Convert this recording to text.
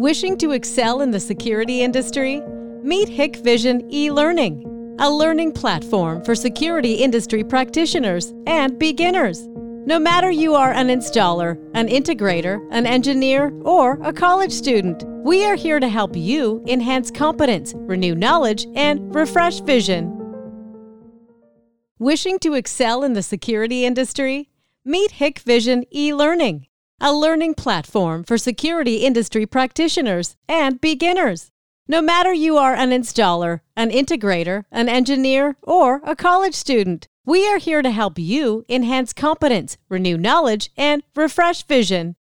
Wishing to excel in the security industry? Meet Hikvision e-learning, a learning platform for security industry practitioners and beginners. No matter you are an installer, an integrator, an engineer, or a college student, we are here to help you enhance competence, renew knowledge, and refresh vision. Wishing to excel in the security industry? Meet Hikvision e-learning, a learning platform for security industry practitioners and beginners. No matter you are an installer, an integrator, an engineer, or a college student, we are here to help you enhance competence, renew knowledge, and refresh vision.